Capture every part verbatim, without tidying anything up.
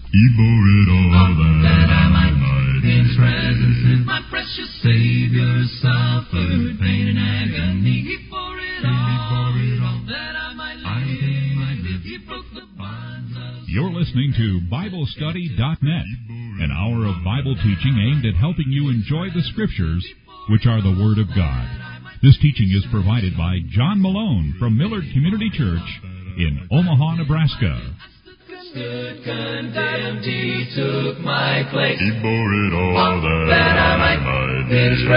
He bore it all that I might in His presence. In my precious Savior suffered pain and agony. He bore it all that I might live. He broke the bonds of... You're listening to Bible Study dot net, an hour of Bible teaching aimed at helping you enjoy the Scriptures, which are the Word of God. This teaching is provided by John Malone from Millard Community Church in Omaha, Nebraska. Stood condemned, He took my place. He bore it all that, that I might in His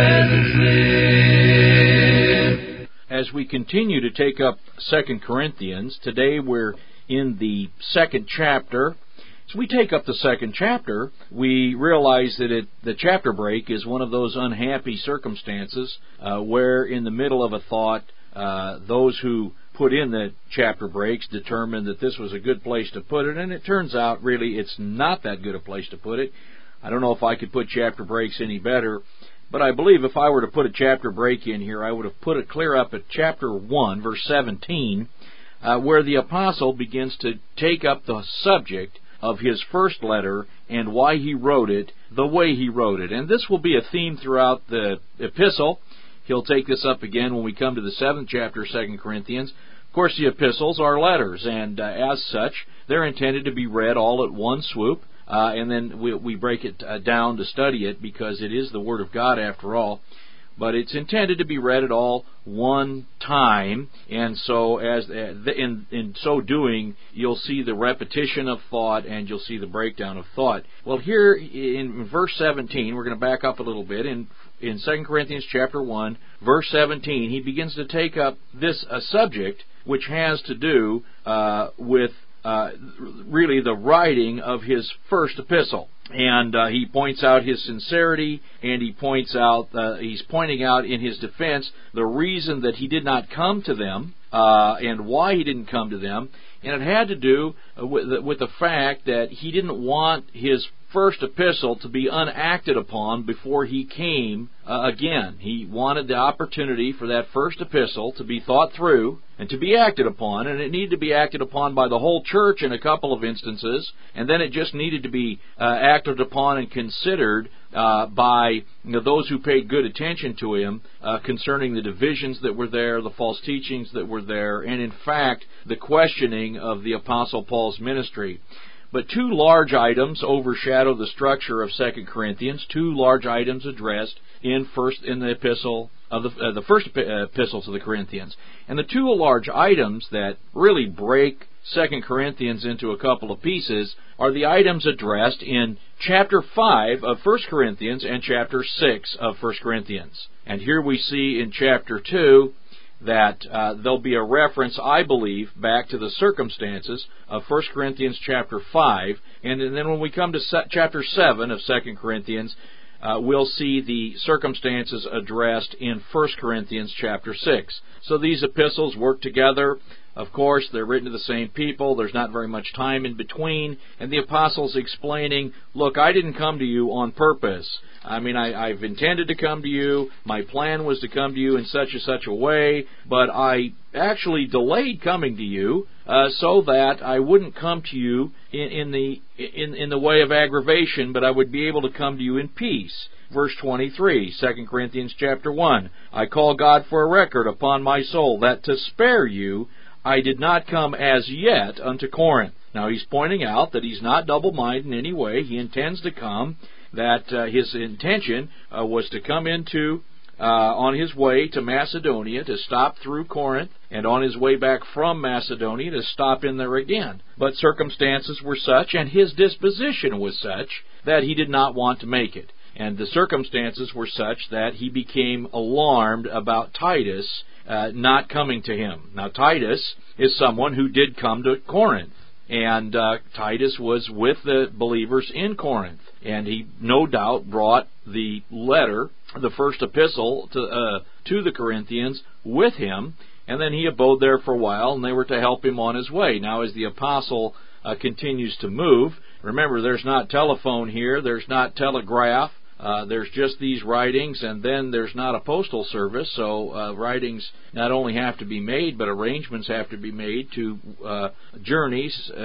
presence live. As we continue to take up Second Corinthians, today we're in the second chapter. As we take up the second chapter, we realize that it, the chapter break is one of those unhappy circumstances uh, where in the middle of a thought, uh, those who put in the chapter breaks determined that this was a good place to put it, and it turns out really it's not that good a place to put it. I don't know if I could put chapter breaks any better, but I believe if I were to put a chapter break in here, I would have put it clear up at chapter one, verse seventeen, uh, where the apostle begins to take up the subject of his first letter and why he wrote it the way he wrote it. And this will be a theme throughout the epistle. He'll take this up again when we come to the seventh chapter of Second Corinthians. Of course, the epistles are letters, and uh, as such, they're intended to be read all at one swoop, uh, and then we, we break it uh, down to study it because it is the Word of God after all. But it's intended to be read at all one time, and so as uh, in in so doing, you'll see the repetition of thought and you'll see the breakdown of thought. Well, here in verse seventeen, we're going to back up a little bit. In in Second Corinthians chapter one, verse seventeen, he begins to take up this a subject which has to do uh, with uh, really the writing of his first epistle. And uh, he points out his sincerity, and he points out, uh, he's pointing out in his defense the reason that he did not come to them, uh, and why he didn't come to them. And it had to do with the, with the fact that he didn't want his first epistle to be unacted upon before he came uh, again. He wanted the opportunity for that first epistle to be thought through and to be acted upon, and it needed to be acted upon by the whole church in a couple of instances, and then it just needed to be uh, acted upon and considered uh, by you know, those who paid good attention to him uh, concerning the divisions that were there, the false teachings that were there, and in fact, the questioning of the Apostle Paul's ministry. But two large items overshadow the structure of Second Corinthians. Two large items addressed in first in the epistle of the, uh, the first epistle to the Corinthians, and the two large items that really break Second Corinthians into a couple of pieces are the items addressed in chapter five of First Corinthians and chapter six of First Corinthians. And here we see in chapter two that uh, there'll be a reference, I believe, back to the circumstances of First Corinthians chapter five, and then when we come to se- chapter seven of Second Corinthians, uh, we'll see the circumstances addressed in First Corinthians chapter six. So these epistles work together. Of course, they're written to the same people. There's not very much time in between. And the apostle's explaining, look, I didn't come to you on purpose. I mean, I, I've intended to come to you. My plan was to come to you in such and such a way, but I actually delayed coming to you uh, so that I wouldn't come to you in, in the in, in the way of aggravation, but I would be able to come to you in peace. Verse twenty-three, Second Corinthians chapter one, I call God for a record upon my soul that to spare you I did not come as yet unto Corinth. Now he's pointing out that he's not double-minded in any way. He intends to come, that uh, his intention uh, was to come into, uh, on his way to Macedonia, to stop through Corinth, and on his way back from Macedonia to stop in there again. But circumstances were such, and his disposition was such, that he did not want to make it. And the circumstances were such that he became alarmed about Titus uh, not coming to him. Now, Titus is someone who did come to Corinth, and uh, Titus was with the believers in Corinth, and he no doubt brought the letter, the first epistle to, uh, to the Corinthians with him, and then he abode there for a while, and they were to help him on his way. Now, as the apostle uh, continues to move, remember, there's not telephone here, there's not telegraph, Uh, there's just these writings, and then there's not a postal service, so uh, writings not only have to be made, but arrangements have to be made to uh, journeys uh,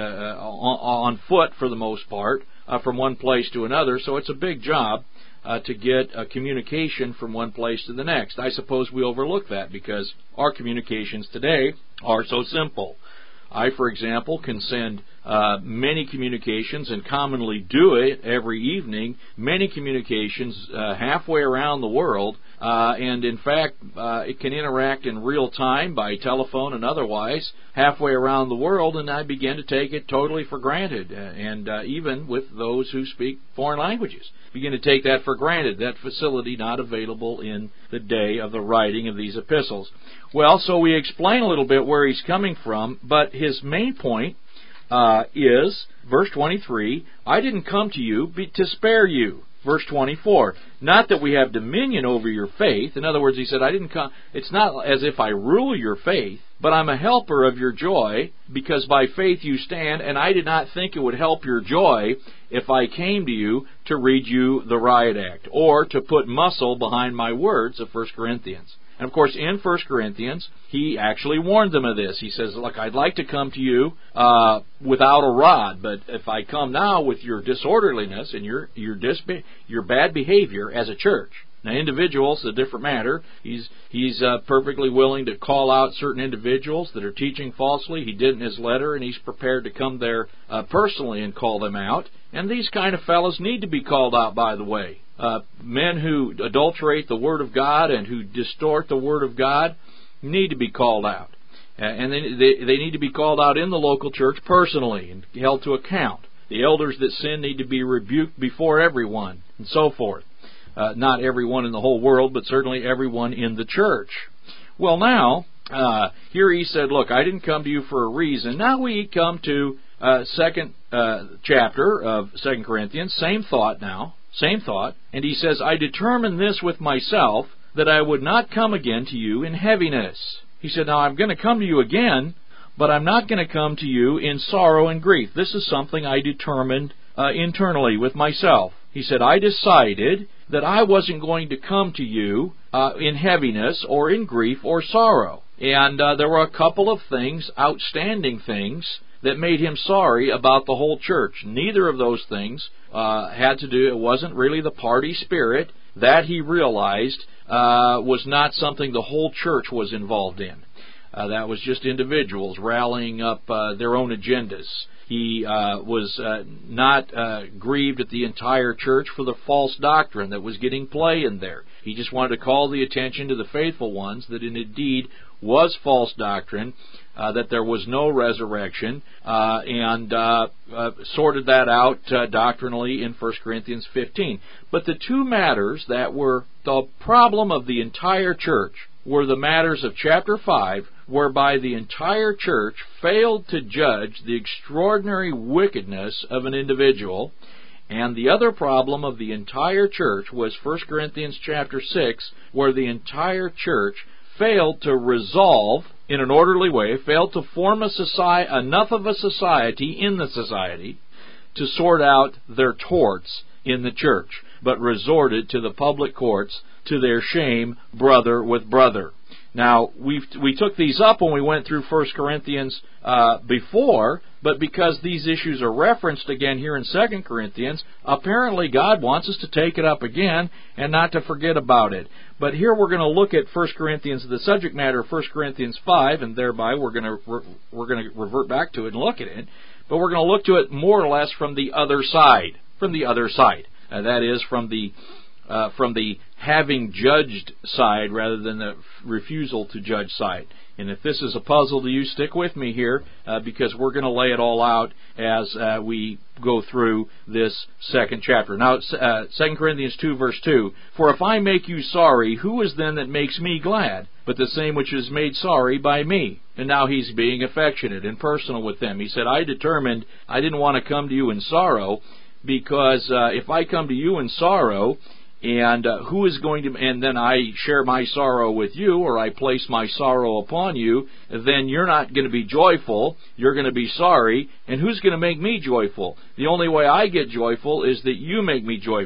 on, on foot for the most part uh, from one place to another. So it's a big job uh, to get a communication from one place to the next. I suppose we overlook that because our communications today are so simple. I, for example, can send uh, many communications, and commonly do it every evening, many communications uh, halfway around the world, uh, and in fact, uh, it can interact in real time by telephone and otherwise halfway around the world, and I begin to take it totally for granted, uh, and uh, even with those who speak foreign languages, begin to take that for granted, that facility not available in the day of the writing of these epistles. Well, so we explain a little bit where he's coming from, but his main point uh, is, verse twenty-three, I didn't come to you be, to spare you. Verse twenty-four, not that we have dominion over your faith. In other words, he said, I didn't come, it's not as if I rule your faith, but I'm a helper of your joy, because by faith you stand, and I did not think it would help your joy if I came to you to read you the Riot Act, or to put muscle behind my words of First Corinthians. And of course, in First Corinthians, he actually warned them of this. He says, look, I'd like to come to you uh, without a rod, but if I come now with your disorderliness and your your, disbe- your bad behavior as a church. Now, individuals, a different matter. He's he's uh, perfectly willing to call out certain individuals that are teaching falsely. He did in his letter, and he's prepared to come there uh, personally and call them out. And these kind of fellows need to be called out, by the way. Uh, men who adulterate the Word of God and who distort the Word of God need to be called out. Uh, and they, they, they need to be called out in the local church personally and held to account. The elders that sin need to be rebuked before everyone, and so forth. Uh, not everyone in the whole world, but certainly everyone in the church. Well, now, uh, here he said, look, I didn't come to you for a reason. Now we come to uh, second uh, chapter of Second Corinthians, same thought now. Same thought. And he says, I determined this with myself, that I would not come again to you in heaviness. He said, now I'm going to come to you again, but I'm not going to come to you in sorrow and grief. This is something I determined uh, internally with myself. He said, I decided that I wasn't going to come to you uh, in heaviness or in grief or sorrow. And uh, there were a couple of things, outstanding things, that made him sorry about the whole church. Neither of those things uh, had to do, it wasn't really the party spirit. That he realized uh, was not something the whole church was involved in. Uh, that was just individuals rallying up uh, their own agendas. He uh, was uh, not uh, grieved at the entire church for the false doctrine that was getting play in there. He just wanted to call the attention to the faithful ones that it indeed was false doctrine, uh, that there was no resurrection, uh, and uh, uh, sorted that out uh, doctrinally in First Corinthians fifteen. But the two matters that were the problem of the entire church were the matters of chapter five, whereby the entire church failed to judge the extraordinary wickedness of an individual. And the other problem of the entire church was First Corinthians chapter six, where the entire church failed to resolve in an orderly way, failed to form a society, enough of a society in the society to sort out their torts in the church, but resorted to the public courts to their shame, brother with brother. Now, we we took these up when we went through First Corinthians uh, before, but because these issues are referenced again here in Second Corinthians, apparently God wants us to take it up again and not to forget about it. But here we're going to look at First Corinthians, the subject matter of First Corinthians five, and thereby we're going to re- we're going to revert back to it and look at it. But we're going to look to it more or less from the other side, from the other side. Uh, that is, from the Uh, from the having judged side rather than the refusal to judge side. And if this is a puzzle to you, stick with me here uh, because we're going to lay it all out as uh, we go through this second chapter. Now, uh, Second Corinthians two, verse two, For if I make you sorry, who is then that makes me glad? But the same which is made sorry by me. And now he's being affectionate and personal with them. He said, I determined I didn't want to come to you in sorrow because uh, if I come to you in sorrow, And uh, who is going to, and then I share my sorrow with you, or I place my sorrow upon you, then you're not going to be joyful, you're going to be sorry, and who's going to make me joyful? The only way I get joyful is that you make me joyful.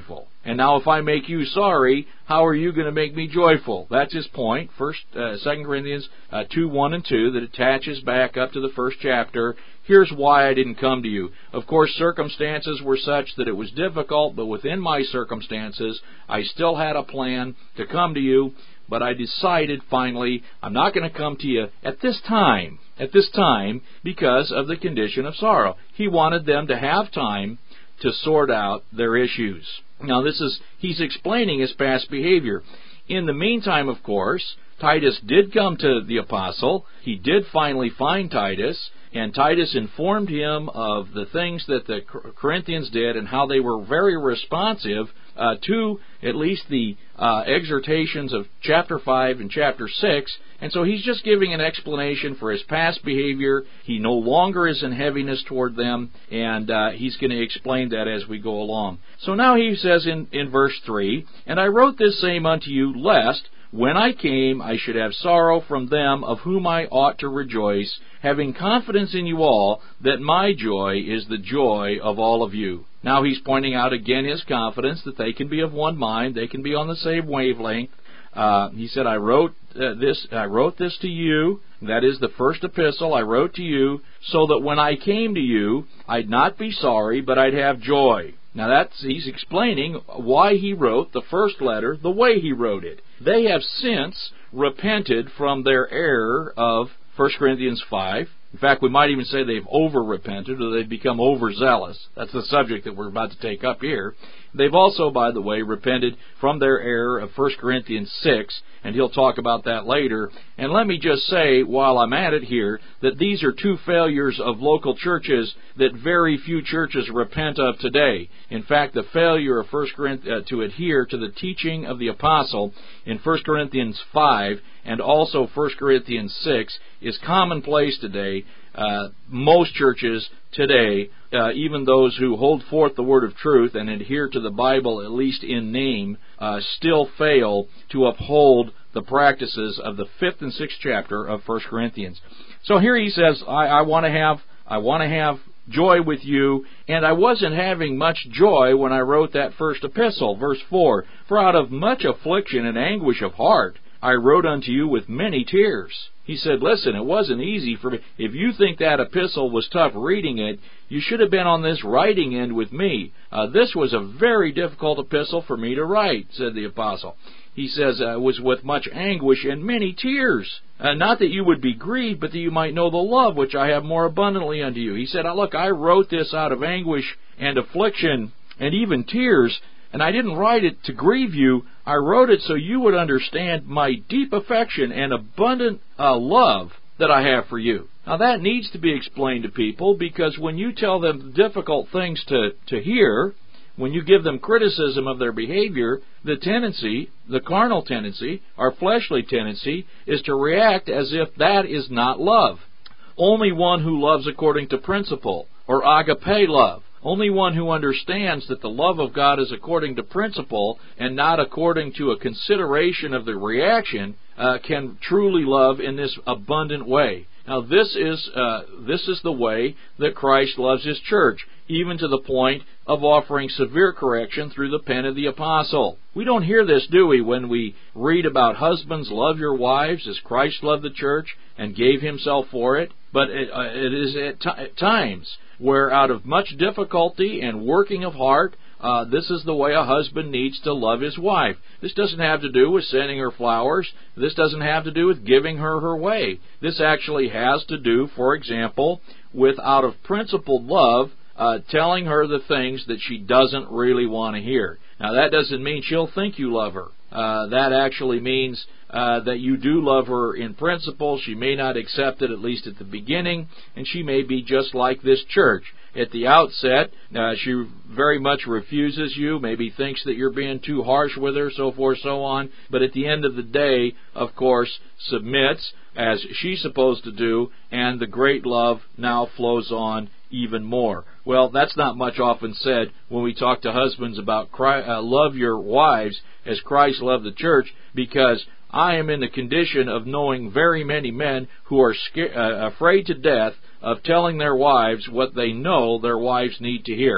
And now if I make you sorry, how are you going to make me joyful? That's his point. First, uh, Second Corinthians uh, two, one and two, that attaches back up to the first chapter. Here's why I didn't come to you. Of course, circumstances were such that it was difficult, but within my circumstances, I still had a plan to come to you. But I decided finally I'm not going to come to you at this time, at this time, because of the condition of sorrow. He wanted them to have time to sort out their issues. Now this is, he's explaining his past behavior. In the meantime, of course, Titus did come to the apostle. He did finally find Titus, and Titus informed him of the things that the Corinthians did and how they were very responsive uh, to at least the uh, exhortations of chapter five and chapter six. And so he's just giving an explanation for his past behavior. He no longer is in heaviness toward them, and uh, he's going to explain that as we go along. So now he says in, in verse three, "And I wrote this same unto you, lest when I came, I should have sorrow from them of whom I ought to rejoice, having confidence in you all, that my joy is the joy of all of you." Now he's pointing out again his confidence that they can be of one mind, they can be on the same wavelength. Uh, he said, I wrote uh, this I wrote this to you, that is the first epistle I wrote to you, so that when I came to you, I'd not be sorry, but I'd have joy. Now that's, he's explaining why he wrote the first letter the way he wrote it. They have since repented from their error of First Corinthians five. In fact, we might even say they've over-repented, or they've become overzealous. That's the subject that we're about to take up here. They've also, by the way, repented from their error of First Corinthians six, and he'll talk about that later. And let me just say, while I'm at it here, that these are two failures of local churches that very few churches repent of today. In fact, the failure of First Corinthians uh, to adhere to the teaching of the apostle in First Corinthians five and also First Corinthians six is commonplace today. Uh, most churches today, uh, even those who hold forth the word of truth and adhere to the Bible, at least in name, uh, still fail to uphold the practices of the fifth and sixth chapter of First Corinthians. So here he says, I, I want to have, I want to have joy with you, and I wasn't having much joy when I wrote that first epistle. Verse four, "For out of much affliction and anguish of heart I wrote unto you with many tears." He said, listen, it wasn't easy for me. If you think that epistle was tough reading it, you should have been on this writing end with me. Uh, this was a very difficult epistle for me to write, said the apostle. He says, uh, it was with much anguish and many tears. Uh, not that you would be grieved, but that you might know the love which I have more abundantly unto you. He said, look, I wrote this out of anguish and affliction and even tears, and I didn't write it to grieve you. I wrote it so you would understand my deep affection and abundant uh, love that I have for you. Now that needs to be explained to people, because when you tell them difficult things to, to hear, when you give them criticism of their behavior, the tendency, the carnal tendency, our fleshly tendency, is to react as if that is not love. Only one who loves according to principle, or agape love, only one who understands that the love of God is according to principle and not according to a consideration of the reaction, uh, can truly love in this abundant way. Now this is uh, this is the way that Christ loves His church, even to the point of offering severe correction through the pen of the apostle. We don't hear this, do we, when we read about husbands, love your wives as Christ loved the church and gave Himself for it. But it, uh, it is at, t- at times where out of much difficulty and working of heart, Uh, this is the way a husband needs to love his wife. This doesn't have to do with sending her flowers. This doesn't have to do with giving her her way. This actually has to do, for example, with out of principled love, uh, telling her the things that she doesn't really want to hear. Now, that doesn't mean she'll think you love her. Uh, that actually means uh, that you do love her in principle. She may not accept it, at least at the beginning, and she may be just like this church. At the outset, uh, she very much refuses you, maybe thinks that you're being too harsh with her, so forth, so on. But at the end of the day, of course, submits, as she's supposed to do, and the great love now flows on even more. Well, that's not much often said when we talk to husbands about Christ, uh, love your wives as Christ loved the church, because I am in the condition of knowing very many men who are sca- uh, afraid to death of telling their wives what they know their wives need to hear.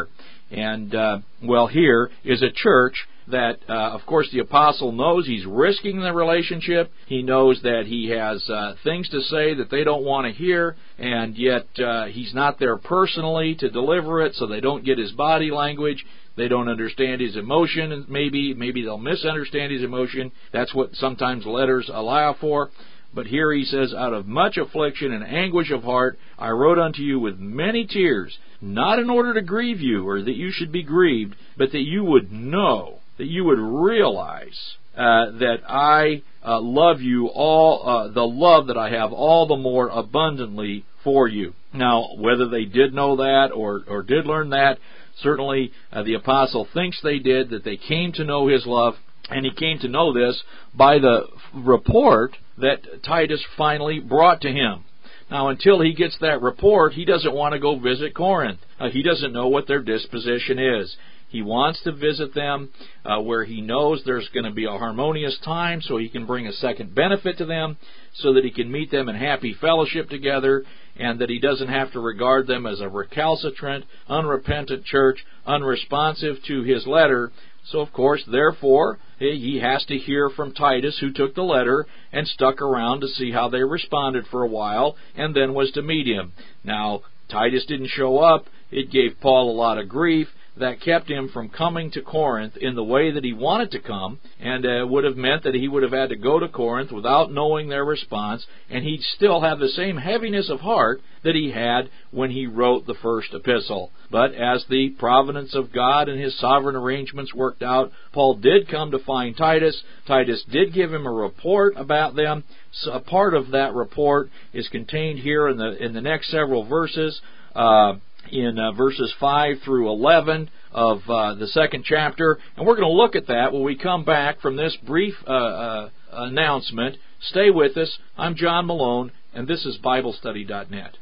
And, uh, well, here is a church that, uh, of course, the apostle knows he's risking the relationship. He knows that he has uh, things to say that they don't want to hear, and yet uh, he's not there personally to deliver it, so they don't get his body language. They don't understand his emotion. Maybe, maybe they'll misunderstand his emotion. That's what sometimes letters allow for. But here he says, out of much affliction and anguish of heart, I wrote unto you with many tears, not in order to grieve you, or that you should be grieved, but that you would know, that you would realize uh, that I uh, love you all, uh, the love that I have all the more abundantly for you. Now, whether they did know that or, or did learn that, certainly uh, the apostle thinks they did, that they came to know his love, and he came to know this by the report that Titus finally brought to him. Now, until he gets that report, he doesn't want to go visit Corinth. Uh, he doesn't know what their disposition is. He wants to visit them uh, where he knows there's going to be a harmonious time, so he can bring a second benefit to them, so that he can meet them in happy fellowship together, and that he doesn't have to regard them as a recalcitrant, unrepentant church, unresponsive to his letter. So, of course, therefore, he has to hear from Titus, who took the letter and stuck around to see how they responded for a while, and then was to meet him. Now, Titus didn't show up. It gave Paul a lot of grief. That kept him from coming to Corinth in the way that he wanted to come, and uh, would have meant that he would have had to go to Corinth without knowing their response, and he'd still have the same heaviness of heart that he had when he wrote the first epistle. But as the providence of God and his sovereign arrangements worked out, Paul did come to find Titus. Titus did give him a report about them. So a part of that report is contained here in the in the next several verses. Uh, in uh, verses five through eleven of uh, the second chapter. And we're going to look at that when we come back from this brief uh, uh, announcement. Stay with us. I'm John Malone, and this is Bible Study dot net.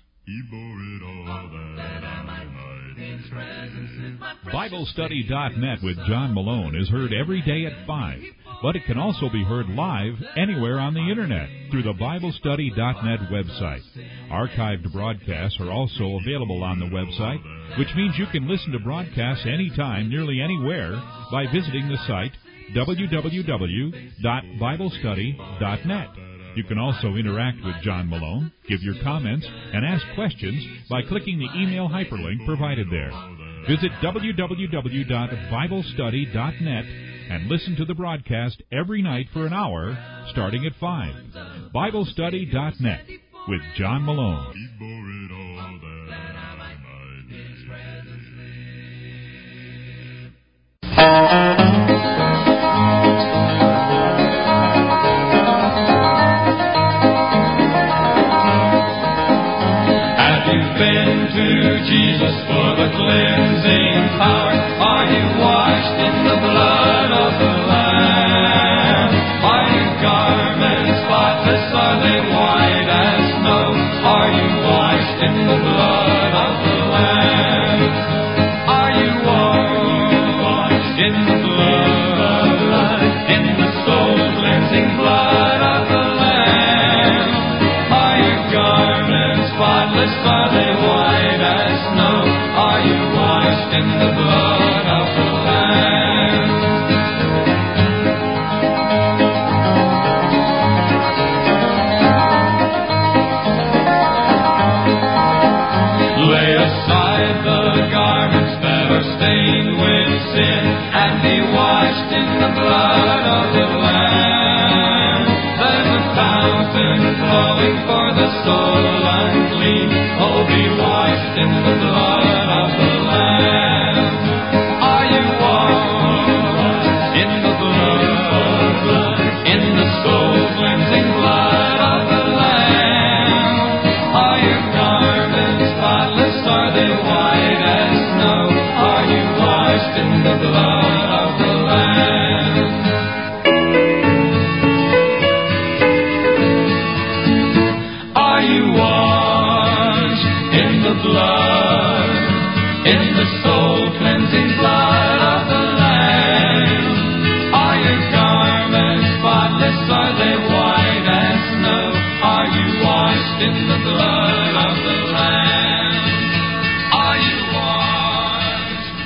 Bible Study dot net with John Malone is heard every day at five, but it can also be heard live anywhere on the Internet through the Bible Study dot net website. Archived broadcasts are also available on the website, which means you can listen to broadcasts anytime, nearly anywhere, by visiting the site w w w dot bible study dot net. You can also interact with John Malone, give your comments, and ask questions by clicking the email hyperlink provided there. Visit w w w dot bible study dot net and listen to the broadcast every night for an hour, starting at five. Bible Study dot net with John Malone. Have you been to Jesus for the cleansing power? Are you washed in the blood of the Lamb? Are your garments spotless? Are they white as snow? Are you washed in the blood of the Lamb? Are you washed in the blood, in the soul-cleansing blood of the Lamb? Are your garments spotless? Are they white as snow? Are you washed in the blood of the Lamb? Lay aside the garments that are stained with sin and be washed in the blood of the Lamb. There's a fountain flowing for the soul unclean. Oh, be washed in the blood of the Lamb. Are you washed in the blood, in the soul-cleansing blood of the Lamb? Are your garments spotless? Are they white as snow? Are you washed in the blood of the Lamb? Are you washed in the blood, in the soul-cleansing blood of the Lamb? Are your garments spotless? Are they white as snow? Are you washed in the blood of the Lamb? Are you washed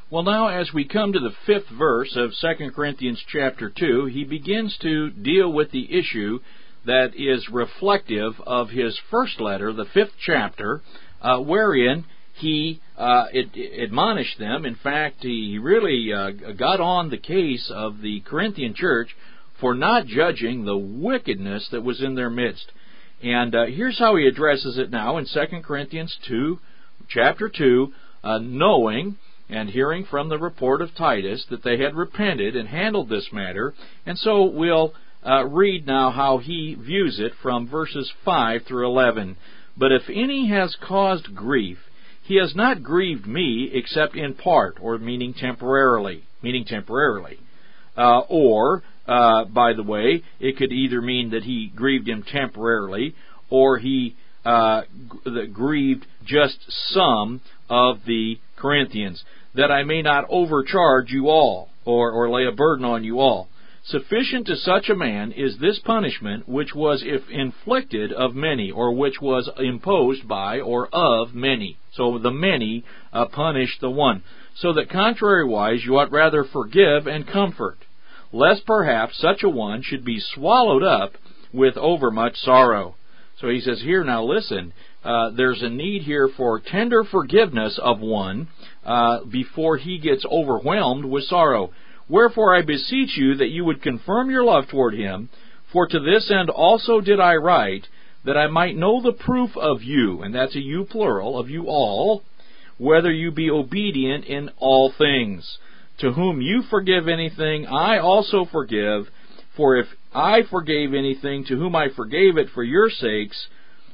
Well, now as we come to the fifth verse of Second Corinthians chapter two, he begins to deal with the issue that is reflective of his first letter, the fifth chapter, uh, wherein he uh, ad- admonished them. In fact, he really uh, got on the case of the Corinthian church for not judging the wickedness that was in their midst. And uh, here's how he addresses it now in Second Corinthians two, chapter two, uh, knowing and hearing from the report of Titus that they had repented and handled this matter. And so we'll uh, read now how he views it from verses five through eleven. But if any has caused grief, he has not grieved me except in part, or meaning temporarily, meaning temporarily. Uh, or, uh, by the way, it could either mean that he grieved him temporarily, or he uh, g- grieved just some of the Corinthians, that I may not overcharge you all, or, or lay a burden on you all. Sufficient to such a man is this punishment, which was if inflicted of many, or which was imposed by or of many. So the many uh, punish the one. So that contrariwise you ought rather forgive and comfort, lest perhaps such a one should be swallowed up with overmuch sorrow. So he says here, now listen, uh, there's a need here for tender forgiveness of one uh, before he gets overwhelmed with sorrow. Wherefore I beseech you that you would confirm your love toward him, for to this end also did I write, that I might know the proof of you, and that's a you plural, of you all, whether you be obedient in all things. To whom you forgive anything, I also forgive. For if I forgave anything, to whom I forgave it for your sakes,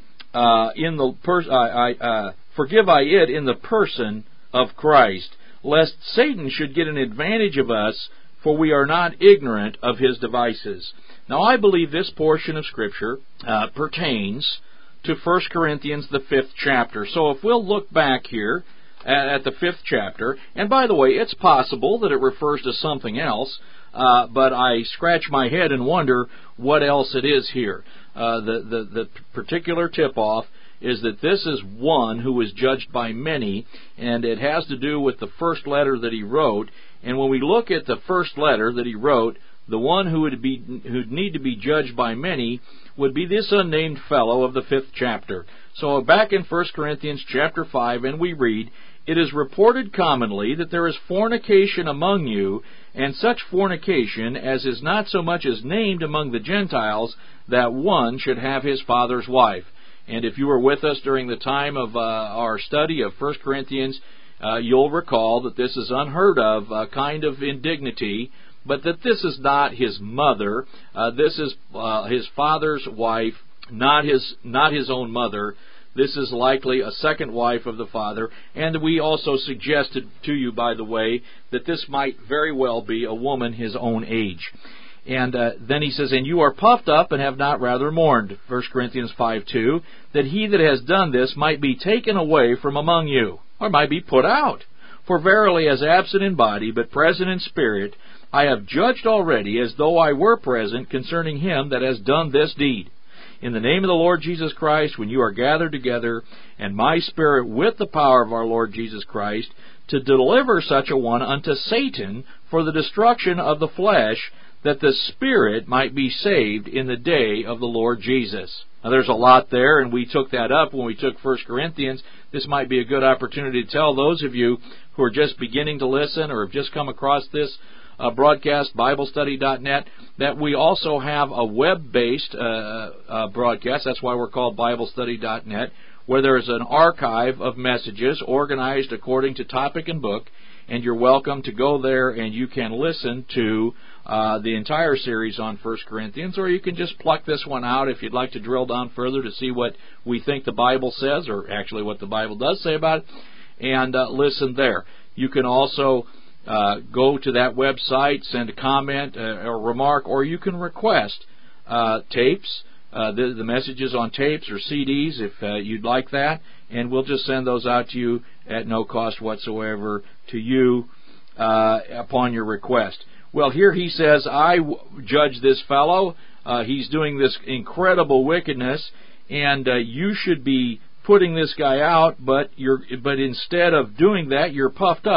uh, in the per- I, I, uh, forgive I it in the person of Christ, lest Satan should get an advantage of us, for we are not ignorant of his devices. Now, I believe this portion of Scripture uh, pertains to First Corinthians, the fifth chapter. So if we'll look back here at, at the fifth chapter, and by the way, it's possible that it refers to something else, uh, but I scratch my head and wonder what else it is here. Uh, the, the, the particular tip-off is that this is one who was judged by many, and it has to do with the first letter that he wrote. And when we look at the first letter that he wrote, the one who would be who'd need to be judged by many would be this unnamed fellow of the fifth chapter. So back in First Corinthians chapter five, and we read, "It is reported commonly that there is fornication among you, and such fornication as is not so much as named among the Gentiles, that one should have his father's wife." And if you were with us during the time of uh, our study of First Corinthians, uh, you'll recall that this is unheard of, uh, kind of indignity, but that this is not his mother. Uh, this is uh, his father's wife, not his not his own mother. This is likely a second wife of the father. And we also suggested to you, by the way, that this might very well be a woman his own age. And uh, then he says, "And you are puffed up and have not rather mourned," First Corinthians five two, "that he that has done this might be taken away from among you, or might be put out. For verily, as absent in body, but present in spirit, I have judged already, as though I were present, concerning him that has done this deed. In the name of the Lord Jesus Christ, when you are gathered together, and my spirit with the power of our Lord Jesus Christ, to deliver such a one unto Satan for the destruction of the flesh, that the spirit might be saved in the day of the Lord Jesus." Now there's a lot there, and we took that up when we took First Corinthians. This might be a good opportunity to tell those of you who are just beginning to listen or have just come across this uh, broadcast, Bible Study dot net, that we also have a web-based uh, uh, broadcast. That's why we're called Bible Study dot net, where there's an archive of messages organized according to topic and book, and you're welcome to go there and you can listen to uh, the entire series on First Corinthians, or you can just pluck this one out if you'd like to drill down further to see what we think the Bible says, or actually what the Bible does say about it, and uh, listen there. You can also uh, go to that website, send a comment uh, or remark, or you can request uh, tapes, uh, the, the messages on tapes or C Ds if uh, you'd like that, and we'll just send those out to you at no cost whatsoever to you uh, upon your request. Well, here he says, I w- judge this fellow. Uh, he's doing this incredible wickedness, and uh, you should be putting this guy out, but you're but instead of doing that, you're puffed up.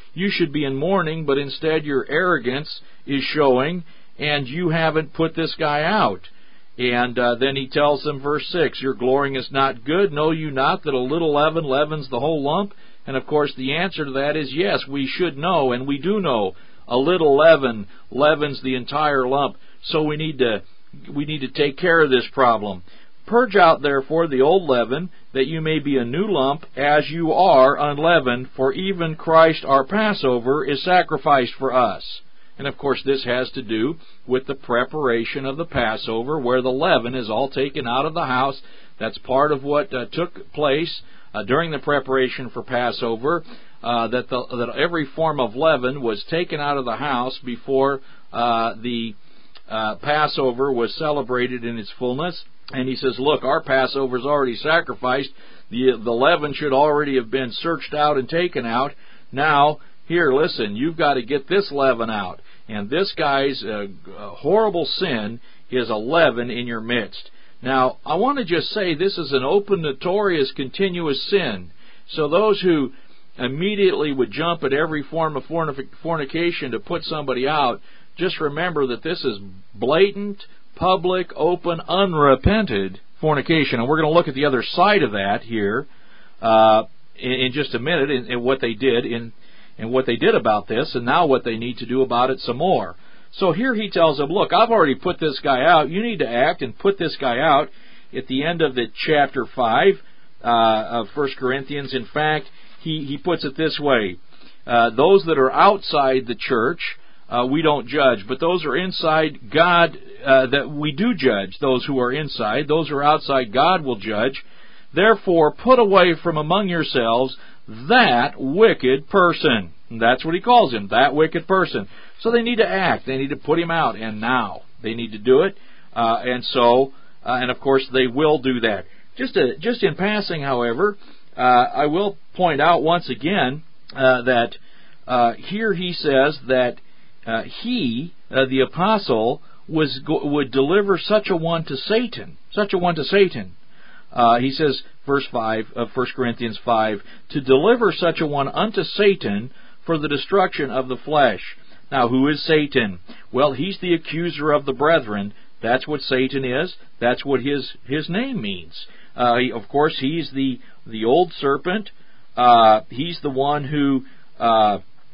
you should be in mourning, but instead your arrogance is showing, and you haven't put this guy out. And uh, then he tells them, verse six, your glorying is not good. Know you not that a little leaven leavens the whole lump? And of course the answer to that is yes, we should know, and we do know. A little leaven leavens the entire lump. So we need to we need to take care of this problem. Purge out therefore the old leaven, that you may be a new lump, as you are unleavened, for even Christ our Passover is sacrificed for us. And of course this has to do with the preparation of the Passover, where the leaven is all taken out of the house. That's part of what uh, took place uh, during the preparation for Passover, uh, that, the, that every form of leaven was taken out of the house before uh, the uh, Passover was celebrated in its fullness. And he says, look, our Passover is already sacrificed. The, the leaven should already have been searched out and taken out. Now, here, listen, you've got to get this leaven out. And this guy's uh, horrible sin is a leaven in your midst. Now, I want to just say this is an open, notorious, continuous sin. So those who immediately would jump at every form of fornication to put somebody out, just remember that this is blatant, public, open, unrepented fornication. And we're going to look at the other side of that here uh, in, in just a minute, in, in what they did in and what they did about this, and now what they need to do about it some more. So here he tells them, look, I've already put this guy out. You need to act and put this guy out. At the end of the chapter five uh, of First Corinthians, in fact, he, he puts it this way. Uh, those that are outside the church, uh, we don't judge. But those who are inside, God, uh, that we do judge. Those who are inside, those who are outside, God will judge. Therefore, put away from among yourselves that wicked person. And that's what he calls him, that wicked person. So they need to act. They need to put him out, and now they need to do it. Uh, and so, uh, and of course, they will do that. Just to, just in passing, however, uh, I will point out once again uh, that uh, here he says that uh, he, uh, the apostle, was go- would deliver such a one to Satan, such a one to Satan. Uh, he says, verse five of First Corinthians five, to deliver such a one unto Satan for the destruction of the flesh. Now, who is Satan? Well, he's the accuser of the brethren. That's what Satan is. That's what his his name means. Uh, he, of course, he's the the old serpent. Uh, he's the one who uh,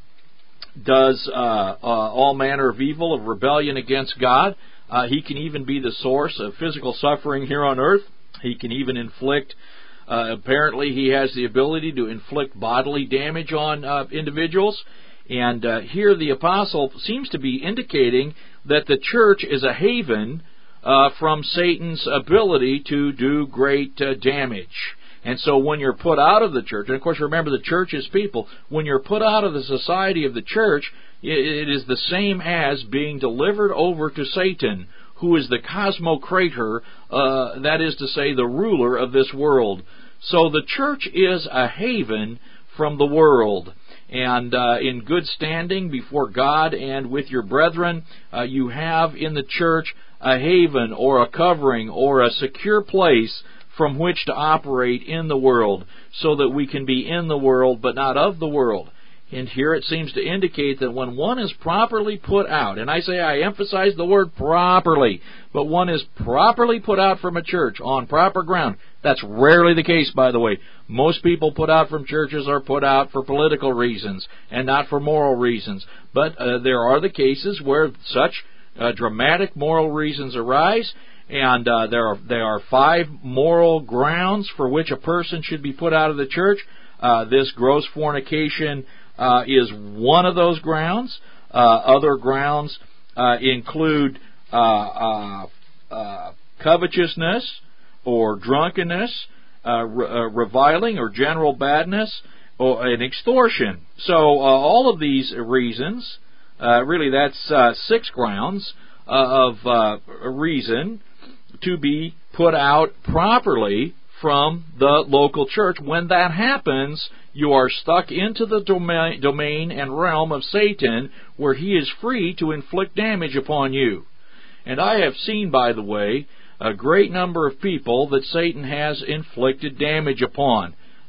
does uh, uh, all manner of evil, of rebellion against God. Uh, he can even be the source of physical suffering here on earth. He can even inflict, uh, apparently he has the ability to inflict bodily damage on uh, individuals. And uh, here the apostle seems to be indicating that the church is a haven uh, from Satan's ability to do great uh, damage. And so when you're put out of the church, and of course remember the church is people, when you're put out of the society of the church, it is the same as being delivered over to Satan, who is the cosmocrator, uh, that is to say, the ruler of this world. So the church is a haven from the world. And uh, in good standing before God and with your brethren, uh, you have in the church a haven or a covering or a secure place from which to operate in the world, so that we can be in the world but not of the world. And here it seems to indicate that when one is properly put out, and I say I emphasize the word properly, but one is properly put out from a church on proper ground. That's rarely the case, by the way. Most people put out from churches are put out for political reasons and not for moral reasons. But uh, there are the cases where such uh, dramatic moral reasons arise, and uh, there are there are five moral grounds for which a person should be put out of the church. Uh, this gross fornication Uh, is one of those grounds. Uh, other grounds uh, include uh, uh, uh, covetousness or drunkenness, uh, re- uh, reviling or general badness, or an extortion. So uh, all of these reasons, uh, really that's uh, six grounds uh, of uh, reason to be put out properly from the local church. When that happens, you are stuck into the domain, domain and realm of Satan, where he is free to inflict damage upon you. And I have seen, by the way, a great number of people that Satan has inflicted damage upon.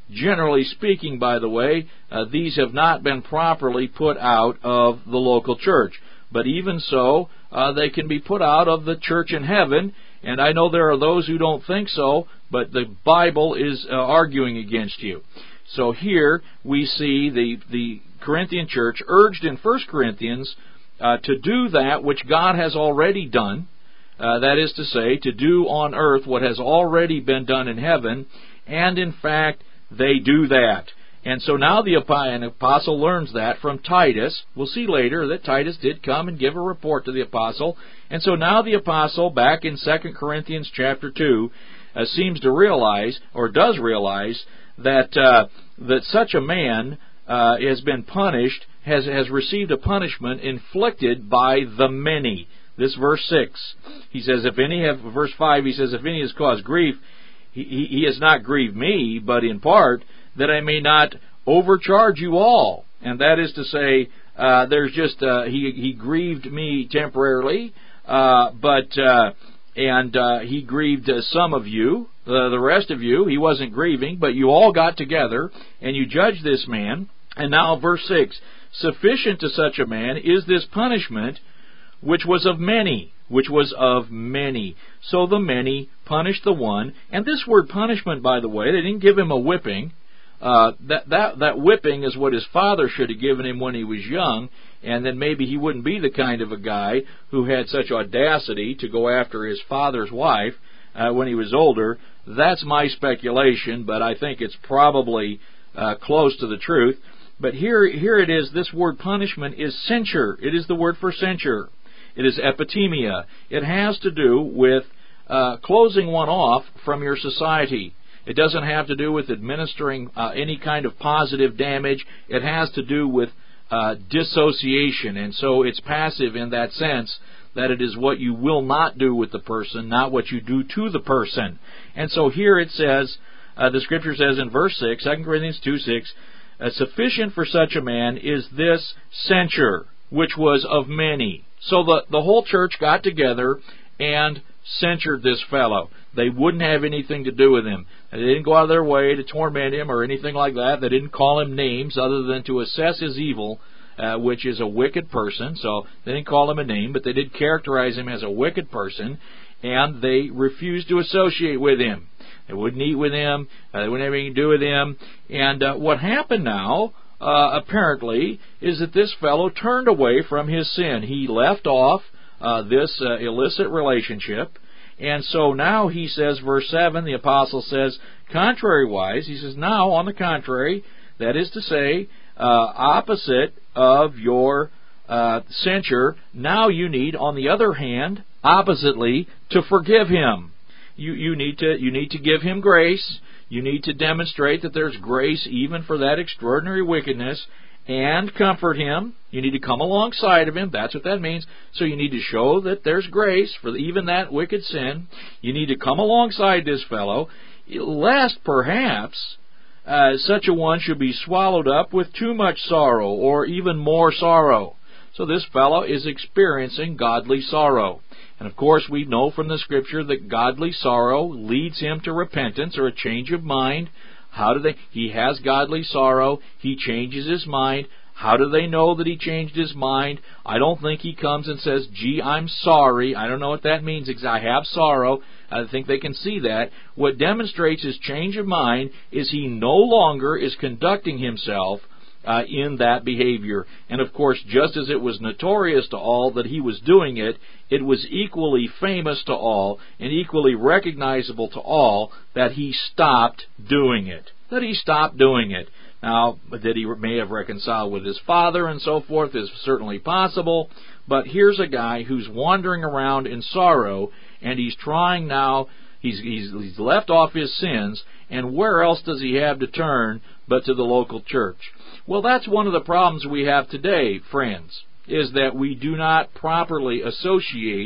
generally speaking, by the way, uh, these have not been properly put out of the local church. But even so, uh, they can be put out of the church in heaven, and I know there are those who don't think so, but the Bible is uh, arguing against you. So here we see the, the Corinthian church urged in First Corinthians uh, to do that which God has already done, uh, that is to say, to do on earth what has already been done in heaven, and in fact, they do that. And so now the apostle learns that from Titus. We'll see later that Titus did come and give a report to the apostle. And so now the apostle, back in Second Corinthians chapter two, uh, seems to realize, or does realize, that uh, that such a man uh, has been punished, has, has received a punishment inflicted by the many. This verse six, he says, if any have, verse five, he says, if any has caused grief, he, he, he has not grieved me, but in part, that I may not overcharge you all. And that is to say, uh, there's just, uh, he, he grieved me temporarily, uh, but, uh, and uh, he grieved uh, some of you, uh, the rest of you, he wasn't grieving, but you all got together, and you judged this man. And now verse six, sufficient to such a man is this punishment, which was of many, which was of many. So the many punished the one. And this word punishment, by the way, they didn't give him a whipping. Uh, that, that, that whipping is what his father should have given him when he was young, and then maybe he wouldn't be the kind of a guy who had such audacity to go after his father's wife uh, when he was older. That's my speculation, but I think it's probably uh, close to the truth. But here, here it is, this word punishment is censure. It is the word for censure. It is epitemia. It has to do with uh, closing one off from your society. It doesn't have to do with administering uh, any kind of positive damage. It has to do with uh, dissociation. And so it's passive in that sense, that it is what you will not do with the person, not what you do to the person. And so here it says, uh, the Scripture says in verse six, Second Corinthians two six, uh, sufficient for such a man is this censure, which was of many. So the, the whole church got together and censured this fellow. They wouldn't have anything to do with him. They didn't go out of their way to torment him or anything like that. They didn't call him names other than to assess his evil, uh, which is a wicked person. So they didn't call him a name, but they did characterize him as a wicked person, and they refused to associate with him. They wouldn't eat with him. Uh, they wouldn't have anything to do with him. And uh, what happened now, uh, apparently, is that this fellow turned away from his sin. He left off uh, this uh, illicit relationship. And so now he says, verse seven, the apostle says, contrariwise, he says, now, on the contrary, that is to say, uh, opposite of your uh, censure, now you need, on the other hand, oppositely, to forgive him. You, you need to, you need to give him grace. You need to demonstrate that there's grace even for that extraordinary wickedness, and comfort him. You need to come alongside of him. That's what that means. So you need to show that there's grace for even that wicked sin. You need to come alongside this fellow, lest perhaps uh, such a one should be swallowed up with too much sorrow, or even more sorrow. So this fellow is experiencing godly sorrow. And of course we know from the Scripture that godly sorrow leads him to repentance or a change of mind. How do they? He has godly sorrow. He changes his mind. How do they know that he changed his mind? I don't think he comes and says, gee, I'm sorry. I don't know what that means because I have sorrow. I think they can see that. What demonstrates his change of mind is he no longer is conducting himself uh, in that behavior. And of course, just as it was notorious to all that he was doing it, it was equally famous to all and equally recognizable to all that he stopped doing it. That he stopped doing it. Now, that he may have reconciled with his father and so forth is certainly possible, but here's a guy who's wandering around in sorrow, and he's trying now, he's, he's, he's left off his sins, and where else does he have to turn but to the local church? Well, that's one of the problems we have today, friends, is that we do not properly associate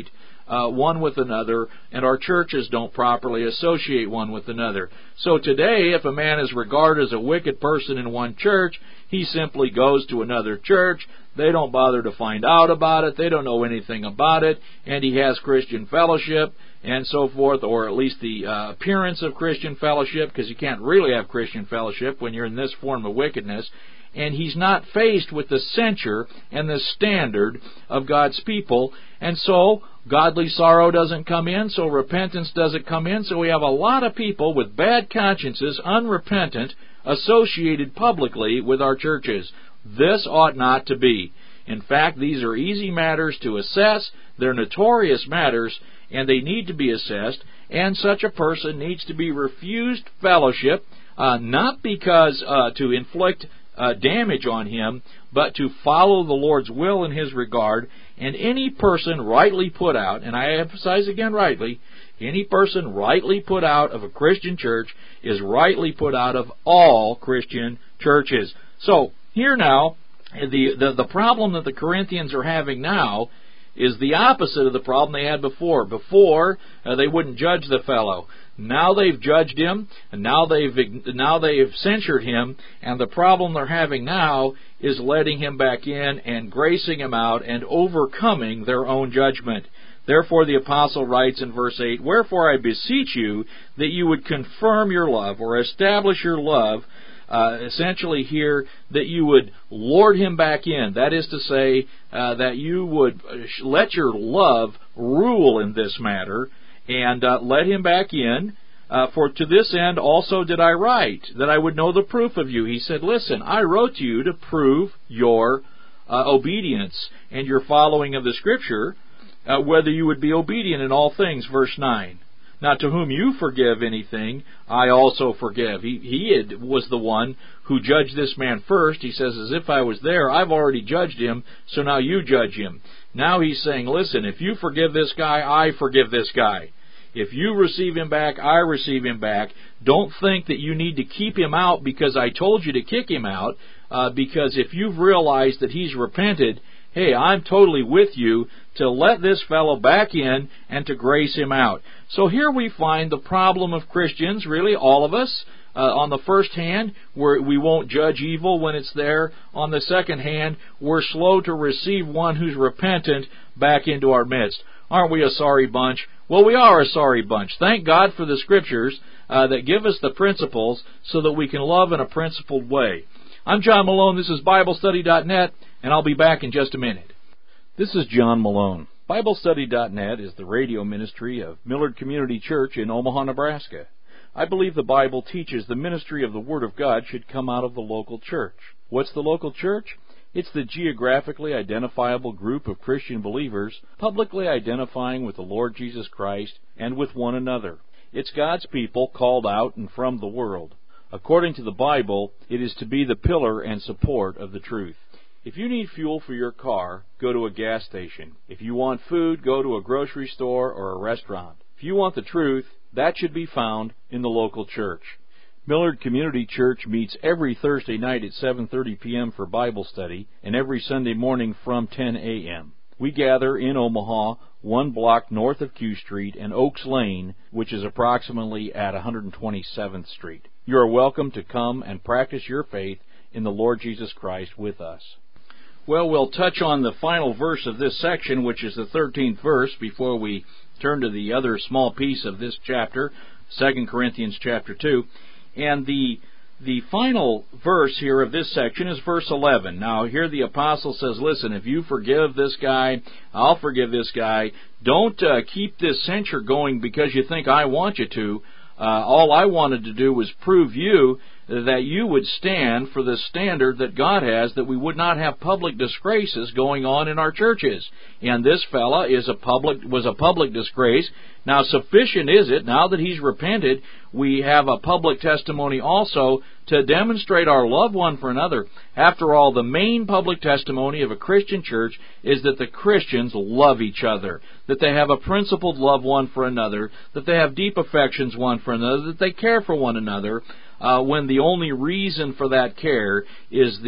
uh, one with another, and our churches don't properly associate one with another. So today, if a man is regarded as a wicked person in one church, he simply goes to another church. They don't bother to find out about it. They don't know anything about it. And he has Christian fellowship and so forth, or at least the uh, appearance of Christian fellowship, because you can't really have Christian fellowship when you're in this form of wickedness. And he's not faced with the censure and the standard of God's people. And so godly sorrow doesn't come in, so repentance doesn't come in. So we have a lot of people with bad consciences, unrepentant, associated publicly with our churches. This ought not to be. In fact, these are easy matters to assess. They're notorious matters, and they need to be assessed. And such a person needs to be refused fellowship, uh, not because uh, to inflict uh, damage on him, but to follow the Lord's will in his regard. And any person rightly put out, and I emphasize again rightly, any person rightly put out of a Christian church is rightly put out of all Christian churches. So, here now, the, the, the problem that the Corinthians are having now is the opposite of the problem they had before. Before, uh, they wouldn't judge the fellow. Now they've judged him, and now they've now they've censured him, and the problem they're having now is letting him back in and gracing him out and overcoming their own judgment. Therefore the apostle writes in verse eight, "Wherefore I beseech you that you would confirm your love," or establish your love, uh, essentially here, that you would lord him back in. That is to say, uh, that you would let your love rule in this matter, and uh, let him back in. Uh, for to this end also did I write, that I would know the proof of you. He said, listen, I wrote to you to prove your uh, obedience and your following of the Scripture, uh, whether you would be obedient in all things. Verse nine. Now to whom you forgive anything, I also forgive. He, he had, was the one who judged this man first. He says, as if I was there, I've already judged him, so now you judge him. Now he's saying, listen, if you forgive this guy, I forgive this guy. If you receive him back, I receive him back. Don't think that you need to keep him out because I told you to kick him out, uh, because if you've realized that he's repented, hey, I'm totally with you to let this fellow back in and to grace him out. So here we find the problem of Christians, really all of us. Uh, on the first hand, we're, we won't judge evil when it's there. On the second hand, we're slow to receive one who's repentant back into our midst. Aren't we a sorry bunch? Well, we are a sorry bunch. Thank God for the Scriptures uh, that give us the principles so that we can love in a principled way. I'm John Malone. This is Bible Study dot net, and I'll be back in just a minute. This is John Malone. Bible Study dot net is the radio ministry of Millard Community Church in Omaha, Nebraska. I believe the Bible teaches the ministry of the Word of God should come out of the local church. What's the local church? It's the geographically identifiable group of Christian believers publicly identifying with the Lord Jesus Christ and with one another. It's God's people called out and from the world. According to the Bible, it is to be the pillar and support of the truth. If you need fuel for your car, go to a gas station. If you want food, go to a grocery store or a restaurant. If you want the truth, that should be found in the local church. Millard Community Church meets every Thursday night at seven thirty p.m. for Bible study and every Sunday morning from ten a.m. We gather in Omaha, one block north of Q Street and Oaks Lane, which is approximately at one hundred twenty-seventh Street. You are welcome to come and practice your faith in the Lord Jesus Christ with us. Well, we'll touch on the final verse of this section, which is the thirteenth verse, before we turn to the other small piece of this chapter, Second Corinthians chapter two. And the the final verse here of this section is verse eleven. Now, here the apostle says, listen, if you forgive this guy, I'll forgive this guy. Don't uh, keep this censure going because you think I want you to. Uh, all I wanted to do was prove you that you would stand for the standard that God has, that we would not have public disgraces going on in our churches. And this fella is a public was a public disgrace. Now, sufficient is it, now that he's repented, we have a public testimony also to demonstrate our love one for another. After all, the main public testimony of a Christian church is that the Christians love each other, that they have a principled love one for another, that they have deep affections one for another, that they care for one another, uh, when the only reason for that care is the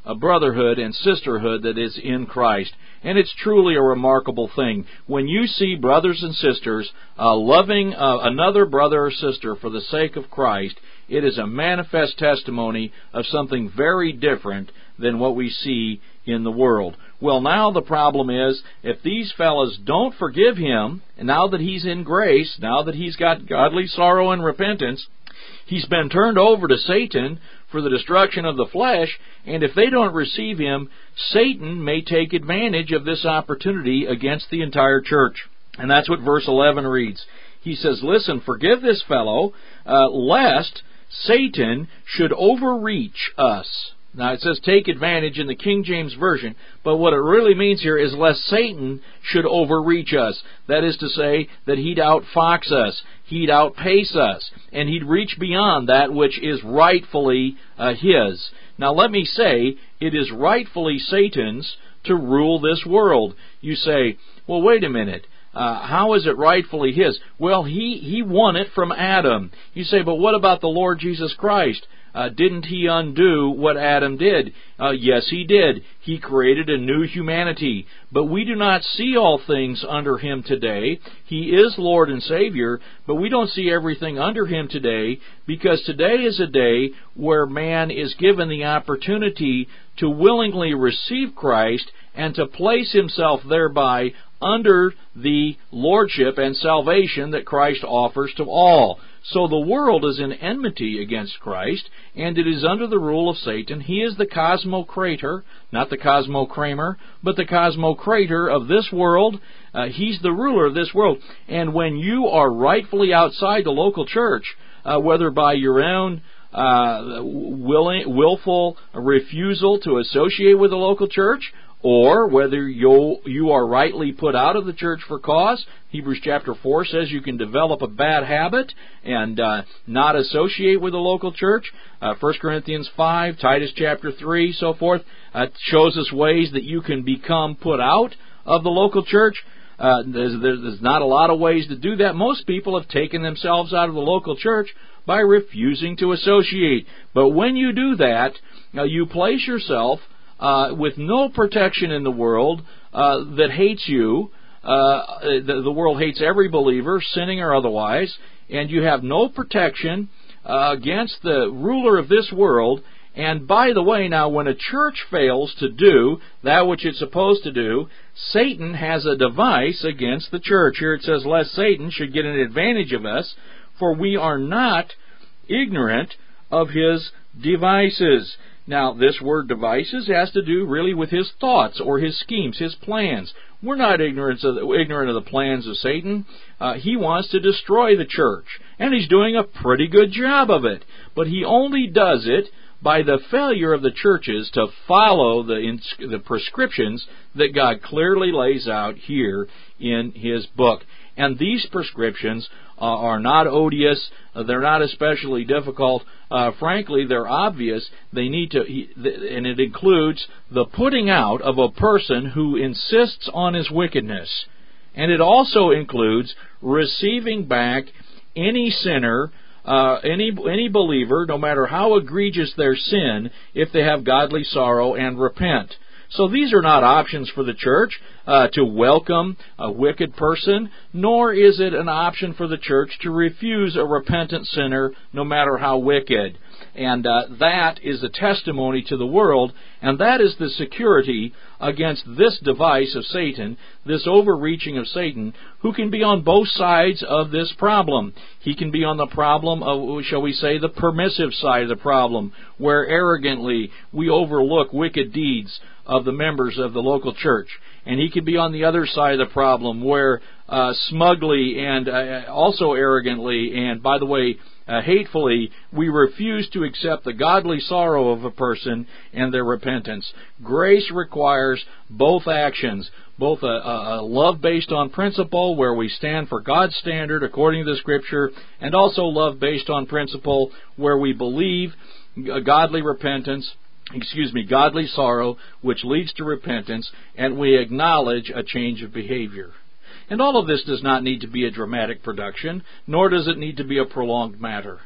uh, brotherhood and sisterhood that is in Christ. And it's truly a remarkable thing. When you see brothers and sisters uh, loving uh, another brother or sister for the sake of Christ, it is a manifest testimony of something very different than what we see in the world. Well, now the problem is, if these fellows don't forgive him, and now that he's in grace, now that he's got godly sorrow and repentance, he's been turned over to Satan for the destruction of the flesh, and if they don't receive him, Satan may take advantage of this opportunity against the entire church. And that's what verse eleven reads. He says, listen, forgive this fellow, uh, lest Satan should overreach us. Now, it says take advantage in the King James Version, but what it really means here is lest Satan should overreach us. That is to say, that he'd outfox us, he'd outpace us, and he'd reach beyond that which is rightfully uh, his. Now, let me say, it is rightfully Satan's to rule this world. You say, well, wait a minute. Uh, how is it rightfully his? Well, he, he won it from Adam. You say, but what about the Lord Jesus Christ? Uh, didn't he undo what Adam did? Uh, yes, he did. He created a new humanity. But we do not see all things under him today. He is Lord and Savior, but we don't see everything under him today, because today is a day where man is given the opportunity to willingly receive Christ and to place himself thereby under the lordship and salvation that Christ offers to all. So the world is in enmity against Christ, and it is under the rule of Satan. He is the cosmocrator, not the cosmocramer, but the cosmocrator of this world. Uh, he's the ruler of this world. And when you are rightfully outside the local church, uh, whether by your own uh, willing, willful refusal to associate with the local church, or whether you you are rightly put out of the church for cause. Hebrews chapter four says you can develop a bad habit and uh, not associate with the local church. Uh, First Corinthians five, Titus chapter three, so forth, uh, shows us ways that you can become put out of the local church. Uh, there's, there's not a lot of ways to do that. Most people have taken themselves out of the local church by refusing to associate. But when you do that, uh, you place yourself Uh, with no protection in the world uh, that hates you. Uh, the, the world hates every believer, sinning or otherwise, and you have no protection uh, against the ruler of this world. And by the way, now, when a church fails to do that which it's supposed to do, Satan has a device against the church. Here it says, lest Satan should get an advantage of us, for we are not ignorant of his devices. Now, this word devices has to do really with his thoughts or his schemes, his plans. We're not ignorant of the, ignorant of the plans of Satan. Uh, he wants to destroy the church, and he's doing a pretty good job of it. But he only does it by the failure of the churches to follow the, the prescriptions that God clearly lays out here in his book. And these prescriptions uh, are not odious. Uh, they're not especially difficult. Uh, frankly, they're obvious. They need to, and it includes the putting out of a person who insists on his wickedness. And it also includes receiving back any sinner, uh, any any believer, no matter how egregious their sin, if they have godly sorrow and repent. So these are not options for the church uh, to welcome a wicked person, nor is it an option for the church to refuse a repentant sinner, no matter how wicked. And uh, that is a testimony to the world, and that is the security against this device of Satan, this overreaching of Satan, who can be on both sides of this problem. He can be on the problem of, shall we say, the permissive side of the problem, where arrogantly we overlook wicked deeds of the members of the local church. And he can be on the other side of the problem, where uh, smugly and uh, also arrogantly, and by the way, uh, hatefully, we refuse to accept the godly sorrow of a person and their repentance. Grace requires both actions, both a, a love based on principle, where we stand for God's standard according to the Scripture, and also love based on principle, where we believe a godly repentance, excuse me, godly sorrow, which leads to repentance, and we acknowledge a change of behavior. And all of this does not need to be a dramatic production, nor does it need to be a prolonged matter.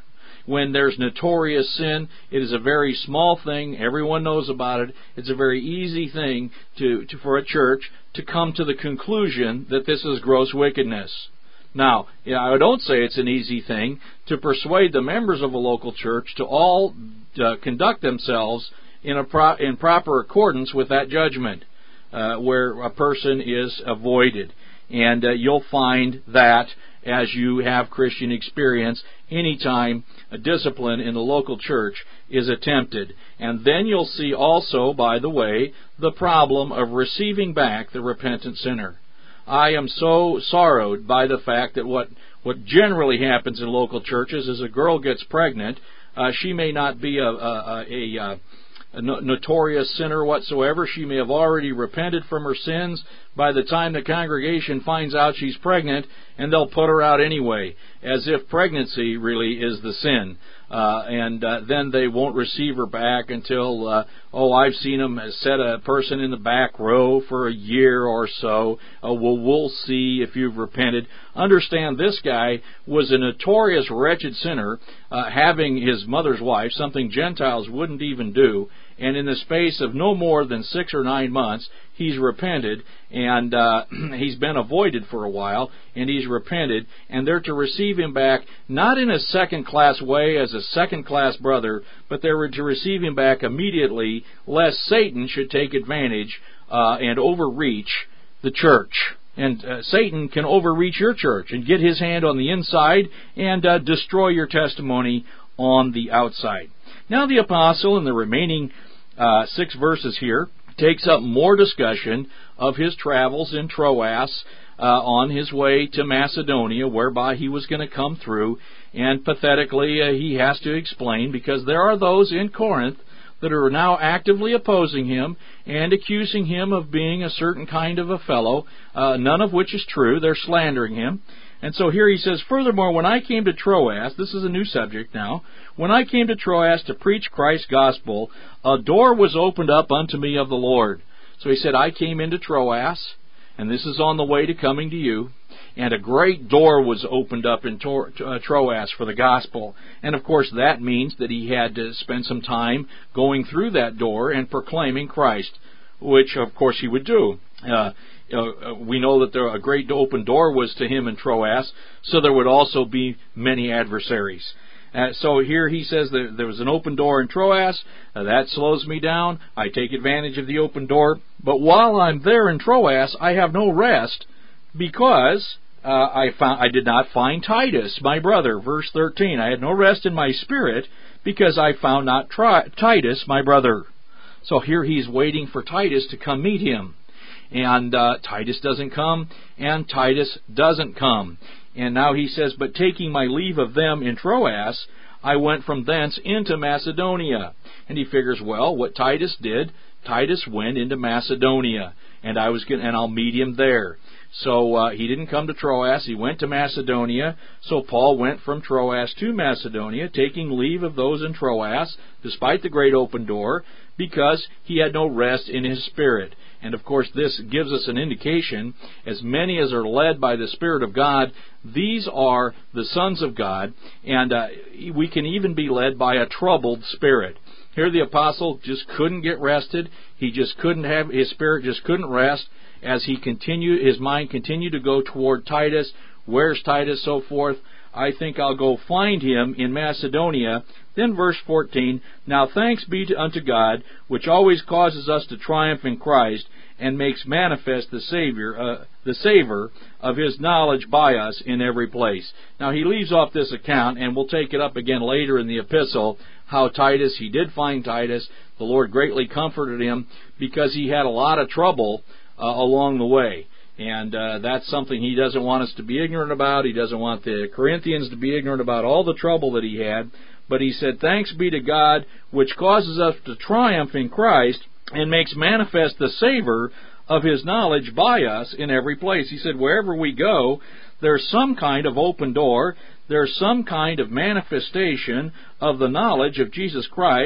when there's notorious sin, it is a very small thing. Everyone knows about it. It's a very easy thing to, to for a church to come to the conclusion that this is gross wickedness. Now, I don't say it's an easy thing to persuade the members of a local church to all uh, conduct themselves in a pro- in proper accordance with that judgment, uh, where a person is avoided. And uh, you'll find that as you have Christian experience, anytime a discipline in the local church is attempted. And then you'll see also, by the way, the problem of receiving back the repentant sinner. I am so sorrowed by the fact that what, what generally happens in local churches is a girl gets pregnant. Uh, she may not be a, a, a, a, a notorious sinner whatsoever. She may have already repented from her sins. By the time the congregation finds out she's pregnant, and they'll put her out anyway, as if pregnancy really is the sin. Uh, and uh, then they won't receive her back until, uh, oh, I've seen them set a person in the back row for a year or so. Uh, well, we'll see if you've repented. Understand, this guy was a notorious wretched sinner, uh, having his mother's wife, something Gentiles wouldn't even do. And in the space of no more than six or nine months, he's repented, and uh, he's been avoided for a while, and he's repented, and they're to receive him back, not in a second-class way as a second-class brother, but they're to receive him back immediately, lest Satan should take advantage uh, and overreach the church. And uh, Satan can overreach your church and get his hand on the inside and uh, destroy your testimony on the outside. Now the apostle, in the remaining uh, six verses here, takes up more discussion of his travels in Troas uh, on his way to Macedonia, whereby he was going to come through. And pathetically, uh, he has to explain, because there are those in Corinth that are now actively opposing him and accusing him of being a certain kind of a fellow, uh, none of which is true. They're slandering him. And so here he says, furthermore, when I came to Troas, this is a new subject now, when I came to Troas to preach Christ's gospel, a door was opened up unto me of the Lord. So he said, I came into Troas, and this is on the way to coming to you, and a great door was opened up in Tor- uh, Troas for the gospel. And of course that means that he had to spend some time going through that door and proclaiming Christ, which of course he would do. Uh, Uh, we know that there, a great open door was to him in Troas, so there would also be many adversaries. Uh, so here he says that there was an open door in Troas. Uh, that slows me down. I take advantage of the open door. But while I'm there in Troas, I have no rest, because uh, I found I did not find Titus, my brother. Verse thirteen, I had no rest in my spirit, because I found not tri- Titus, my brother. So here he's waiting for Titus to come meet him. And uh, Titus doesn't come, and Titus doesn't come. And now he says, but taking my leave of them in Troas, I went from thence into Macedonia. And he figures, well, what Titus did, Titus went into Macedonia, and I was gonna, and I'll meet him there. So uh, he didn't come to Troas, he went to Macedonia. So Paul went from Troas to Macedonia, taking leave of those in Troas, despite the great open door, because he had no rest in his spirit. And of course this gives us an indication, as many as are led by the Spirit of God, these are the sons of God, and uh, we can even be led by a troubled spirit. Here the apostle just couldn't get rested. He just couldn't have, his spirit just couldn't rest as he continued, his mind continued to go toward Titus. Where's Titus? So forth. I think I'll go find him in Macedonia. Then verse fourteen, now thanks be to, unto God, which always causes us to triumph in Christ, and makes manifest the Savior, uh, the savor of His knowledge by us in every place. Now he leaves off this account, and we'll take it up again later in the epistle, how Titus, he did find Titus. The Lord greatly comforted him, because he had a lot of trouble uh, along the way. And uh, that's something he doesn't want us to be ignorant about. He doesn't want the Corinthians to be ignorant about all the trouble that he had. But he said, thanks be to God, which causes us to triumph in Christ, and makes manifest the savor of His knowledge by us in every place. He said, wherever we go, there's some kind of open door, there's some kind of manifestation of the knowledge of Jesus Christ,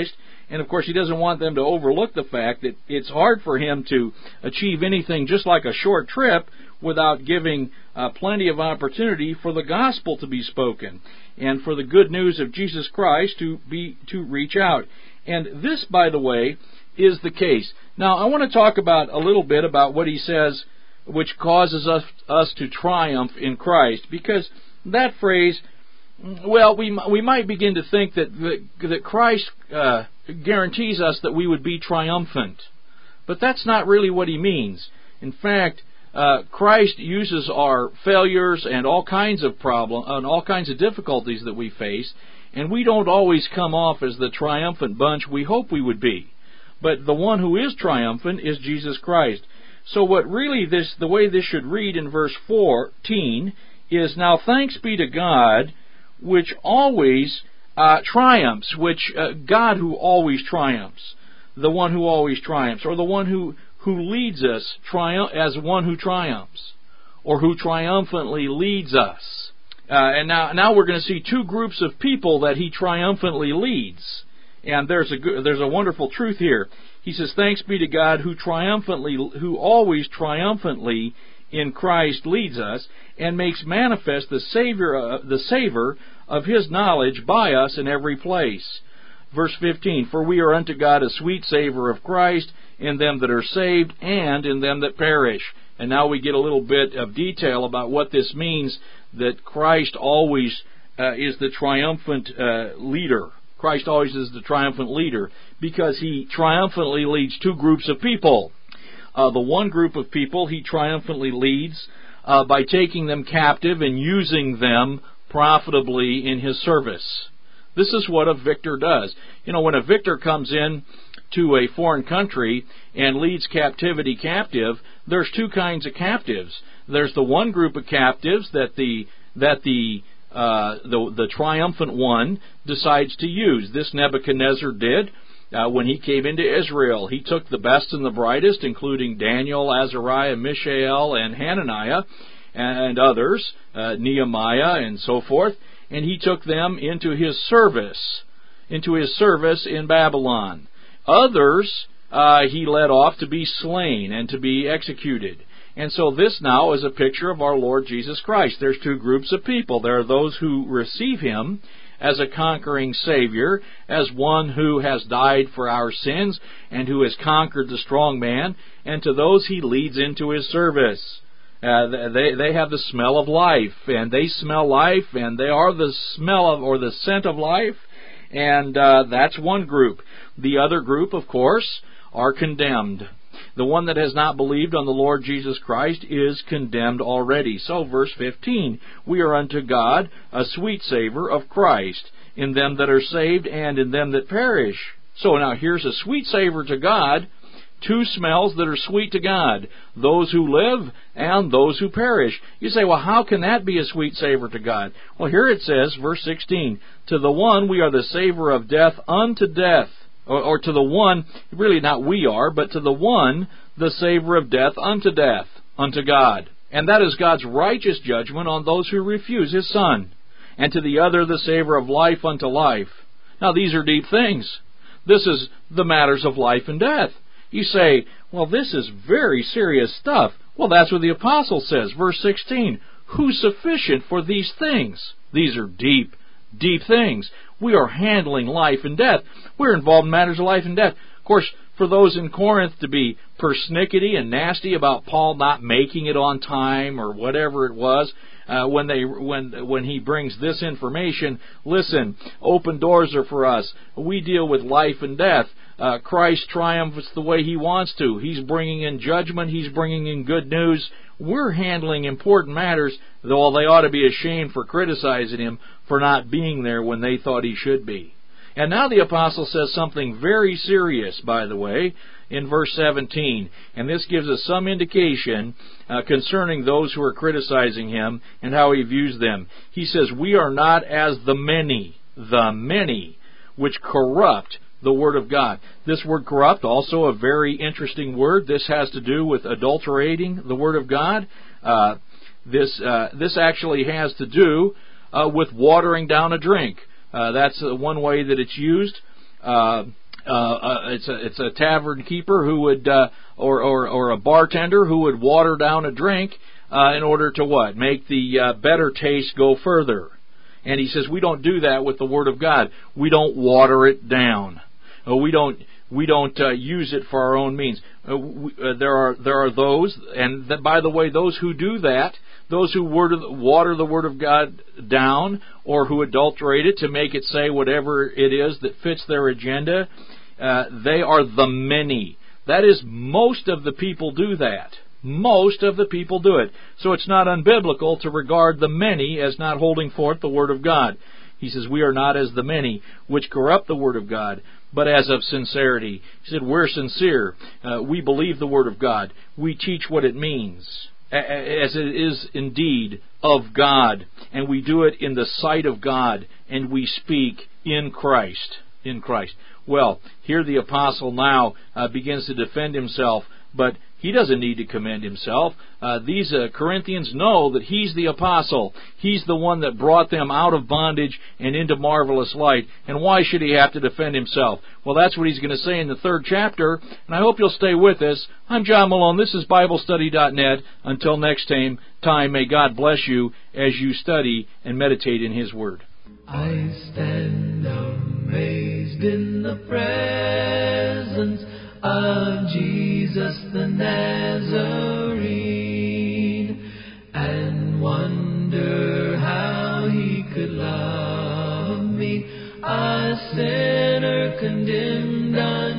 And, of course, he doesn't want them to overlook the fact that it's hard for him to achieve anything just like a short trip without giving uh, plenty of opportunity for the gospel to be spoken and for the good news of Jesus Christ to be to reach out. And this, by the way, is the case. Now, I want to talk about a little bit about what he says, which causes us, us to triumph in Christ, because that phrase, well, we we might begin to think that that, that Christ uh, guarantees us that we would be triumphant, but that's not really what he means. In fact, uh, Christ uses our failures and all kinds of problems and all kinds of difficulties that we face, and we don't always come off as the triumphant bunch we hope we would be. But the one who is triumphant is Jesus Christ. So what really this, the way this should read in verse fourteen is, now thanks be to God, which always uh, triumphs, which uh, God who always triumphs, the one who always triumphs, or the one who, who leads us triumph as one who triumphs, or who triumphantly leads us. Uh, and now, now we're going to see two groups of people that he triumphantly leads. And there's a there's a wonderful truth here. He says, "Thanks be to God who triumphantly, who always triumphantly in Christ leads us, and makes manifest the Savior, uh, the savor of His knowledge by us in every place." Verse fifteen: "For we are unto God a sweet savor of Christ in them that are saved and in them that perish." And now we get a little bit of detail about what this means, that Christ always uh, is the triumphant uh, leader. Christ always is the triumphant leader because He triumphantly leads two groups of people. Uh, the one group of people He triumphantly leads uh, by taking them captive and using them profitably in His service. This is what a victor does. You know, when a victor comes in to a foreign country and leads captivity captive, there's two kinds of captives. There's the one group of captives that the that the Uh, the, the triumphant one decides to use. This Nebuchadnezzar did uh, when he came into Israel. He took the best and the brightest, including Daniel, Azariah, Mishael, and Hananiah, and others, uh, Nehemiah, and so forth, and he took them into his service, into his service in Babylon. Others uh, he led off to be slain and to be executed. And so this now is a picture of our Lord Jesus Christ. There's two groups of people. There are those who receive Him as a conquering Savior, as one who has died for our sins and who has conquered the strong man, and to those He leads into His service. Uh, they, they have the smell of life, and they smell life, and they are the smell of, or the scent of life, and uh, that's one group. The other group, of course, are condemned. The one that has not believed on the Lord Jesus Christ is condemned already. So, verse fifteen, "We are unto God a sweet savor of Christ in them that are saved and in them that perish." So now here's a sweet savor to God, two smells that are sweet to God, those who live and those who perish. You say, well, how can that be a sweet savor to God? Well, here it says, verse sixteen, "To the one we are the savor of death unto death." Or, or to the one, really not we are, but to the one, the savor of death unto death, unto God. And that is God's righteous judgment on those who refuse His Son. And to the other, the savor of life unto life. Now, these are deep things. This is the matters of life and death. You say, well, this is very serious stuff. Well, that's what the apostle says. Verse sixteen, "Who's sufficient for these things?" These are deep, deep things. We are handling life and death. We're involved in matters of life and death. Of course, for those in Corinth to be persnickety and nasty about Paul not making it on time or whatever it was, uh, when they when when he brings this information, listen, open doors are for us. We deal with life and death. Uh, Christ triumphs the way He wants to. He's bringing in judgment. He's bringing in good news. We're handling important matters, though they ought to be ashamed for criticizing Him for not being there when they thought He should be. And now the apostle says something very serious, by the way, in verse seventeen. And this gives us some indication uh, concerning those who are criticizing him and how he views them. He says, "We are not as the many, the many, which corrupt the Word of God." This word corrupt, also a very interesting word. This has to do with adulterating the Word of God. Uh, this uh, this actually has to do uh, with watering down a drink. Uh, that's uh, one way that it's used. Uh, uh, uh, it's a it's a tavern keeper who would uh, or, or or a bartender who would water down a drink uh, in order to what? Make the uh, better taste go further. And he says we don't do that with the Word of God. We don't water it down. Uh, we don't we don't uh, use it for our own means. Uh, we, uh, there are there are those, and that, by the way, those who do that, those who water, water the Word of God down, or who adulterate it to make it say whatever it is that fits their agenda, uh, they are the many. That is, most of the people do that. Most of the people do it. So it's not unbiblical to regard the many as not holding forth the Word of God. He says, we are not as the many, which corrupt the Word of God, but as of sincerity. He said, we're sincere. Uh, we believe the Word of God. We teach what it means, as it is indeed of God. And we do it in the sight of God, and we speak in Christ. In Christ. Well, here the apostle now uh, begins to defend himself, but he doesn't need to commend himself. Uh, these uh, Corinthians know that he's the apostle. He's the one that brought them out of bondage and into marvelous light. And why should he have to defend himself? Well, that's what he's going to say in the third chapter. And I hope you'll stay with us. I'm John Malone. This is Bible Study dot net. Until next time, time, may God bless you as you study and meditate in His Word. I stand amazed in the presence of Jesus the Nazarene, and wonder how He could love me, a sinner condemned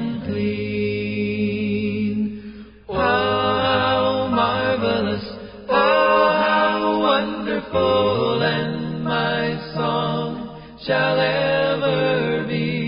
unclean. Oh, how marvelous, oh, how wonderful, and my song shall ever be.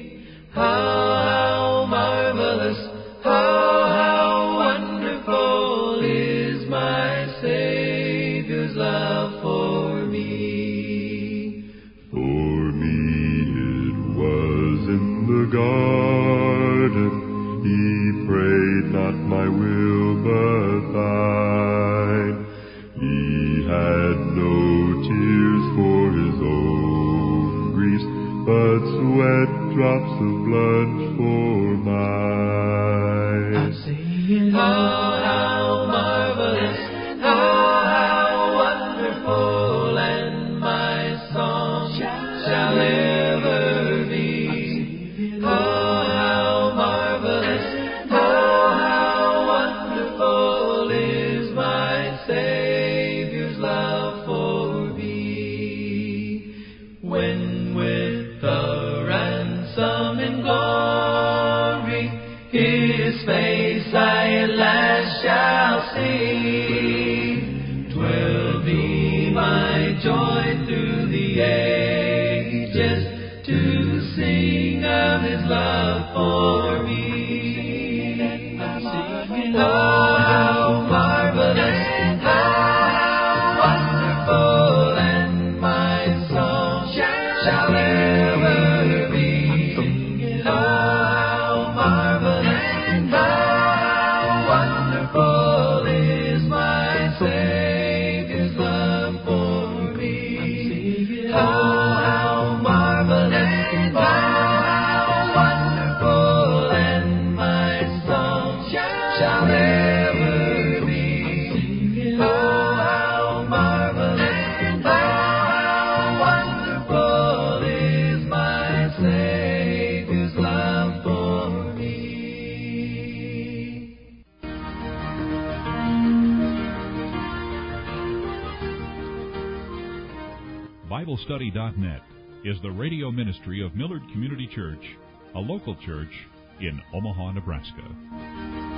How marvelous, oh, how wonderful is my Savior's love for me. For me it was in the garden, He prayed not my will but thine. He had no tears for His own griefs, but sweat drops of blood for mine. I'm singing, oh, how marvelous, oh, how wonderful, and my song shall ever be. Oh, how marvelous, oh, how wonderful is my Savior's love for me. When with the ransom in glory His face I at last shall see, 'twill be my joy through the ages to sing of His love for me. Singing, oh, how marvelous, oh, how wonderful, and my song shall ever be. Oh, how marvelous, oh, how wonderful is my Savior's love for me. Oh, how marvelous, oh, how wonderful, and my song shall ever be. Oh, how marvelous, oh, how wonderful is my Savior's love for me. Bible Study dot net is the radio ministry of Millard Community Church, a local church in Omaha, Nebraska.